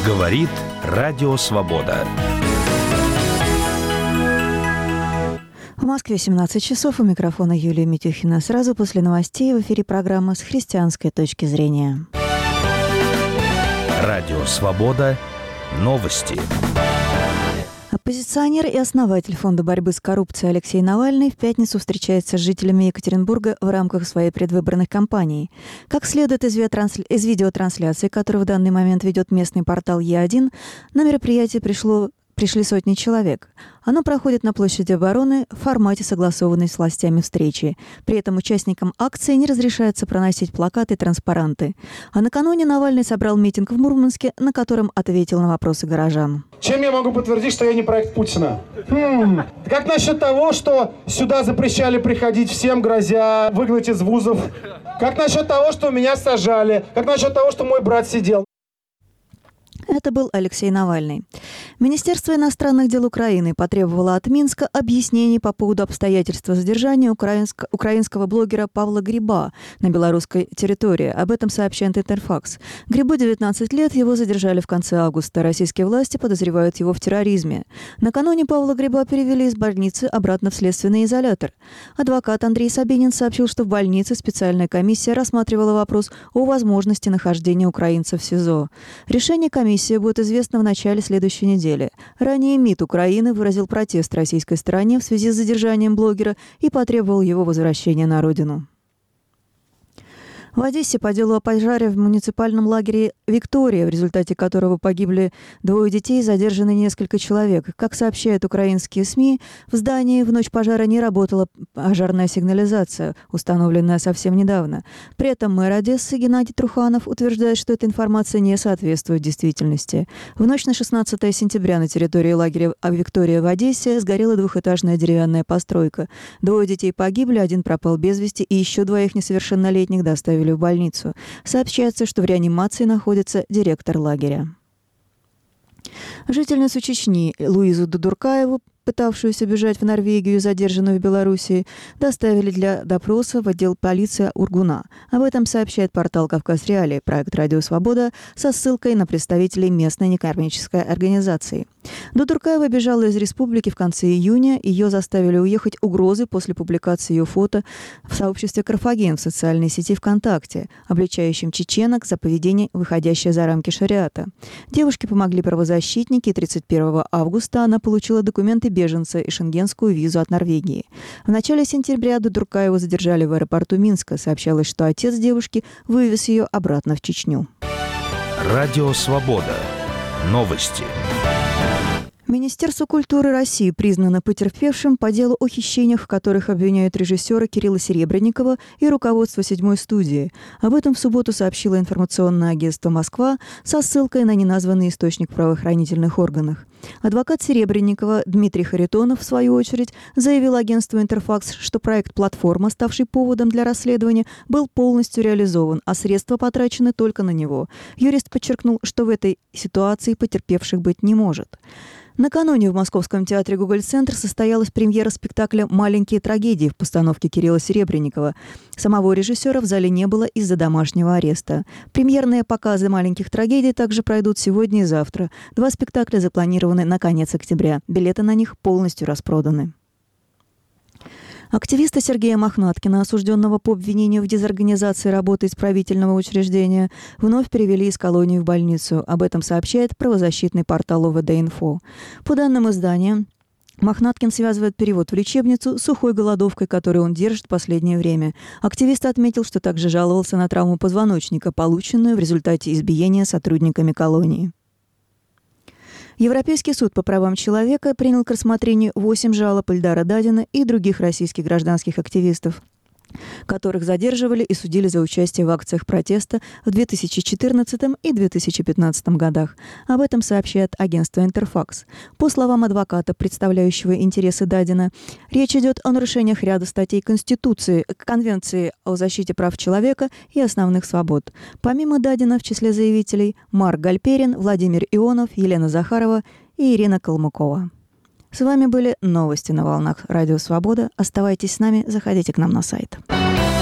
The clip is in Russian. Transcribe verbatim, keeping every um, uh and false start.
Говорит Радио Свобода. В Москве семнадцать часов. У микрофона Юлия Митюхина. Сразу после новостей в эфире программа «С христианской точки зрения». Радио Свобода. Новости. Оппозиционер и основатель Фонда борьбы с коррупцией Алексей Навальный в пятницу встречается с жителями Екатеринбурга в рамках своей предвыборной кампании. Как следует из, видеотрансля... из видеотрансляции, которую в данный момент ведет местный портал Е один, на мероприятие пришло... пришли сотни человек. Оно проходит на площади Обороны в формате согласованной с властями встречи. При этом участникам акции не разрешается проносить плакаты и транспаранты. А накануне Навальный собрал митинг в Мурманске, на котором ответил на вопросы горожан. Чем я могу подтвердить, что я не проект Путина? Хм. Как насчет того, что сюда запрещали приходить всем, грозя выгнать из вузов? Как насчет того, что меня сажали? Как насчет того, что мой брат сидел? Это был Алексей Навальный. Министерство иностранных дел Украины потребовало от Минска объяснений по поводу обстоятельств задержания украинск... украинского блогера Павла Гриба на белорусской территории. Об этом сообщает Интерфакс. Грибу девятнадцать лет, его задержали в конце августа. Российские власти подозревают его в терроризме. Накануне Павла Гриба перевели из больницы обратно в следственный изолятор. Адвокат Андрей Собянин сообщил, что в больнице специальная комиссия рассматривала вопрос о возможности нахождения украинца в СИЗО. Решение комиссии будет известно в начале следующей недели. Ранее МИД Украины выразил протест российской стороне в связи с задержанием блогера и потребовал его возвращения на родину. В Одессе по делу о пожаре в муниципальном лагере «Виктория», в результате которого погибли двое детей, задержаны несколько человек. Как сообщают украинские СМИ, в здании в ночь пожара не работала пожарная сигнализация, установленная совсем недавно. При этом мэр Одессы Геннадий Труханов утверждает, что эта информация не соответствует действительности. В ночь на шестнадцатое сентября на территории лагеря «Виктория» в Одессе сгорела двухэтажная деревянная постройка. Двое детей погибли, один пропал без вести, и еще двоих несовершеннолетних доставили в больницу. Сообщается, что в реанимации находится директор лагеря. Жительницу Чечни Луизу Дудуркаеву, пытавшуюся бежать в Норвегию, задержанную в Белоруссии, доставили для допроса в отдел полиции Ургуна. Об этом сообщает портал «Кавказ Реалии», проект «Радио Свобода», со ссылкой на представителей местной некоммерческой организации. Дудуркаева бежала из республики в конце июня. Ее заставили уехать угрозы после публикации ее фото в сообществе «Карфаген» в социальной сети ВКонтакте, обличающем чеченок за поведение, выходящее за рамки шариата. Девушке помогли правозащитники, и тридцать первого августа она получила документы беженца и шенгенскую визу от Норвегии. В начале сентября Дудуркаеву задержали в аэропорту Минска. Сообщалось, что отец девушки вывез ее обратно в Чечню. Радио Свобода. Новости. Министерство культуры России признано потерпевшим по делу о хищениях, в которых обвиняют режиссера Кирилла Серебренникова и руководство седьмой студии. Об этом в субботу сообщило информационное агентство «Москва» со ссылкой на неназванный источник в правоохранительных органах. Адвокат Серебренникова Дмитрий Харитонов, в свою очередь, заявил агентству «Интерфакс», что проект «Платформа», ставший поводом для расследования, был полностью реализован, а средства потрачены только на него. Юрист подчеркнул, что в этой ситуации потерпевших быть не может. Накануне в Московском театре «Гоголь-центр» состоялась премьера спектакля «Маленькие трагедии» в постановке Кирилла Серебренникова. Самого режиссера в зале не было из-за домашнего ареста. Премьерные показы «Маленьких трагедий» также пройдут сегодня и завтра. Два спектакля запланированы на конец октября. Билеты на них полностью распроданы. Активиста Сергея Мохнаткина, осужденного по обвинению в дезорганизации работы исправительного учреждения, вновь перевели из колонии в больницу. Об этом сообщает правозащитный портал О В Д-Инфо. По данным издания, Мохнаткин связывает перевод в лечебницу с сухой голодовкой, которую он держит в последнее время. Активист отметил, что также жаловался на травму позвоночника, полученную в результате избиения сотрудниками колонии. Европейский суд по правам человека принял к рассмотрению восемь жалоб Ильдара Дадина и других российских гражданских активистов, которых задерживали и судили за участие в акциях протеста в две тысячи четырнадцатом и две тысячи пятнадцатом годах. Об этом сообщает агентство «Интерфакс». По словам адвоката, представляющего интересы Дадина, речь идет о нарушениях ряда статей Конституции, Конвенции о защите прав человека и основных свобод. Помимо Дадина в числе заявителей Марк Гальперин, Владимир Ионов, Елена Захарова и Ирина Калмыкова. С вами были новости на волнах Радио Свобода. Оставайтесь с нами, заходите к нам на сайт.